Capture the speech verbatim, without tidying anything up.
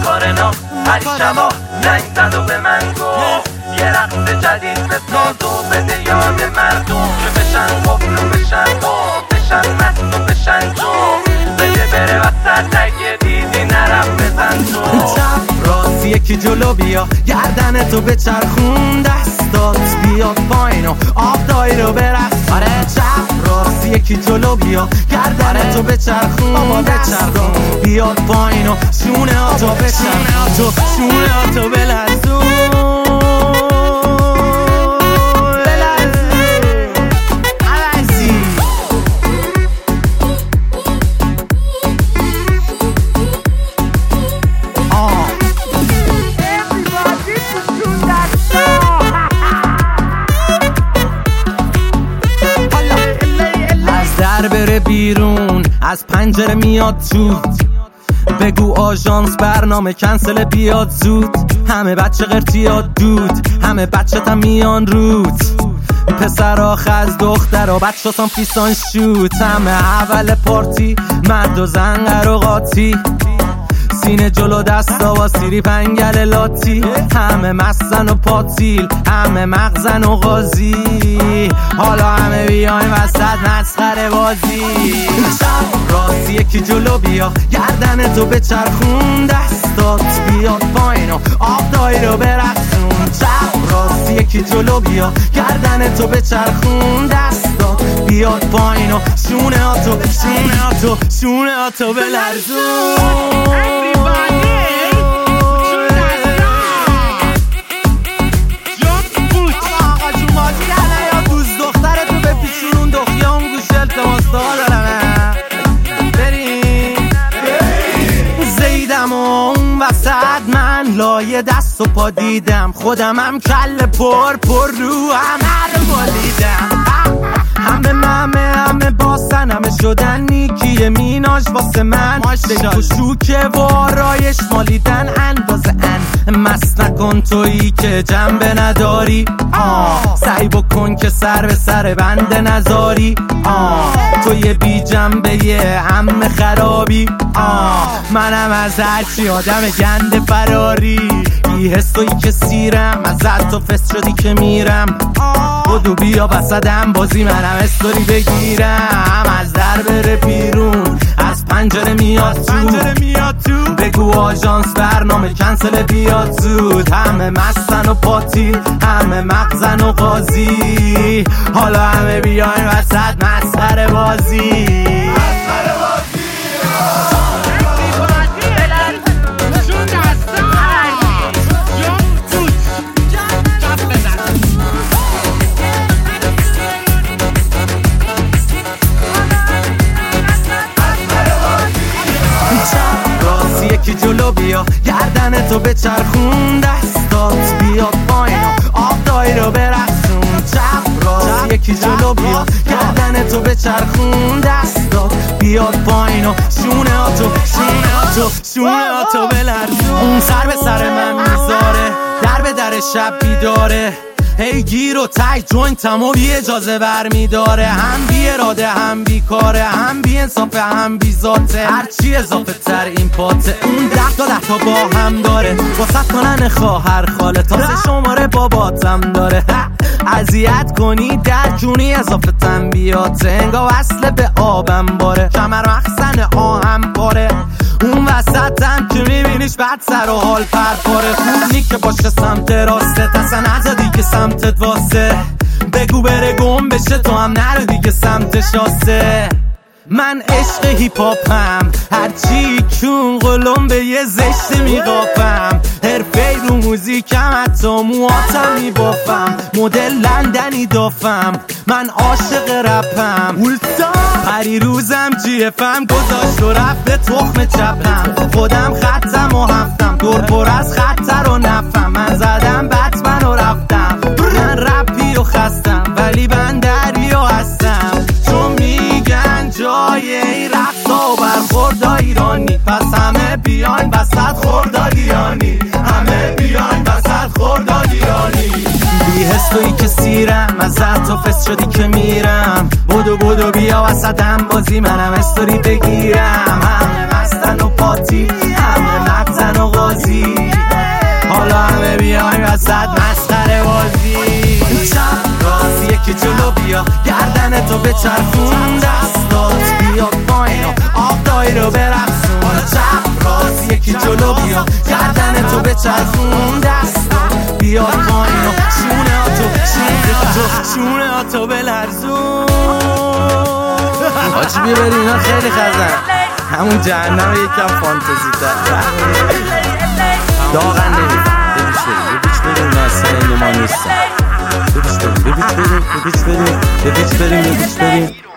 ماکارنا هر شبا زنگ زد و به من گفت یه رقص جدید بساز و بده یاد مردم که بشن قفل و بشن قفل بشن مست و بشن جو بده بره وسط اگه دیدی نرم بزن تو چپ راست یکی جلو بیا گردن تو بچرخون دستات بیاد پایین و آب دایی رو برقص آره چپ راست یکی جلو بیا گردن تو بچرخون دستات بیاد پایین و شونه ها تو بچرخون شونه ها تو بلرزون بره بیرون از پنجره میاد تو بگو آژانس برنامه کنسل بیاد زود همه بچه قرتیاد دود همه بچه تا میان روت پسر آخ از دختر و بچه سان فیسان شوت همه اول پارتی مرد و زن و قاطی سینه جلو دستا و سیری پنگل لاتی همه مستن و پاتیل همه مغزن و غازی حالا همه بیایم وسط مسخره بازی چپ راست یکی جلو بیا گردن تو بچرخون دستات بیاد پایین و آب دایی رو برقصون چپ راست یکی جلو بیا گردن تو بچرخون دستات بیاد پایین و شونه ها تو شونه ها تو شونه ها تو بلرزون وسط لایه دست و پا دیدم خودم هم کل پر پر رو همه رو بالیدم همه همه همه باسن همه شدن نیکیه میناش واسه من بگو شوکه و آرایش مالیدن اندازه ان مست نکن تویی که جنبه نداری آه سعی بکن که سر به سر بنده نزاری آه توی بی جنبه یه همه خرابی آه منم از هرچی آدم گنده فراری ای حسوی که سیرم از تو فست شدی که میرم بدو بیا بسدم بازی منم استوری بگیرم از در بره بیرون از پنجره میاد تو بگو آژانس برنامه کنسل بیاد زود همه مستن و پاتی همه مغزن و غازی حالا همه بیاین وسط مسخره بازی یکی جلو بیا گردن تو بچرخون دستات بیاد پایین آب دایی رو برقصون چپ راست یکی جلو بیا گردن تو بچرخون دستات بیاد پایین و شونه ها تو شونه ها تو شونه ها تو بلرزون اون سر به سر من میذاره در به در شب بیداره هی گیر و تای جوینتم و بی اجازه برمیداره هم بی اراده هم بی کاره هم بی انصافه هم بی ذاته هرچی اضافه تر این پاته اون ده تا ده تا با هم داره واسه کنن خواهر خاله تازه شماره باباتم داره اذیت کنی در جونی اضافه تنبیاته انگا وصله به آبم باره کمر مخزن آهم پاره اون وسطم که میبینیش بعد سر و حال پرپاره خوب نی که باشه سمت راسته تسا نزا دیگه سمتت واسه بگو بره گم بشه تو هم نرو دیگه سمت شاسه من عشق هیپ هاپم هرچی کون قلم به یه زشت میقاپم حرفه رو موزیکم حتی مواتم میبافم مدل لندنی دافم من عاشق رپم پری روزم جی افم گذاشت و رفت به تخم چپم خودم خطم و هفتم دور پر از خطر و نفم من زدم بتمن و رفتم من رپی و خستم ولی بندریا هستم چون میگن جای این رقصا و برخوردا ایرانی پس همه بیاین وسط خوردادیانی همه بیاین وسط خوردادیانی بی حس تویی که سیرم از تو فست شدی که میرم بدو بدو بیا وسطم بازی منم استوری بگیرم همه مستن و پاتی همه مغزن و غازی تو بچرخون دستات بیاد پایین آب دایره برقصون چپ راست یکی جلو بیا گردن تو بچرخون دستات بیاد پایین شونه ها تو شونه ها تو شونه ها تو بلرزون آچی بیا بریم اینا خیلی خزن همون جهنم یکم فانتزی تر داغن نمید ببیش بریم ببیش بریم ناسه ما نیستن ببیش بریم ببیش بریم ببیش بریم ببیش بریم ببیش بریم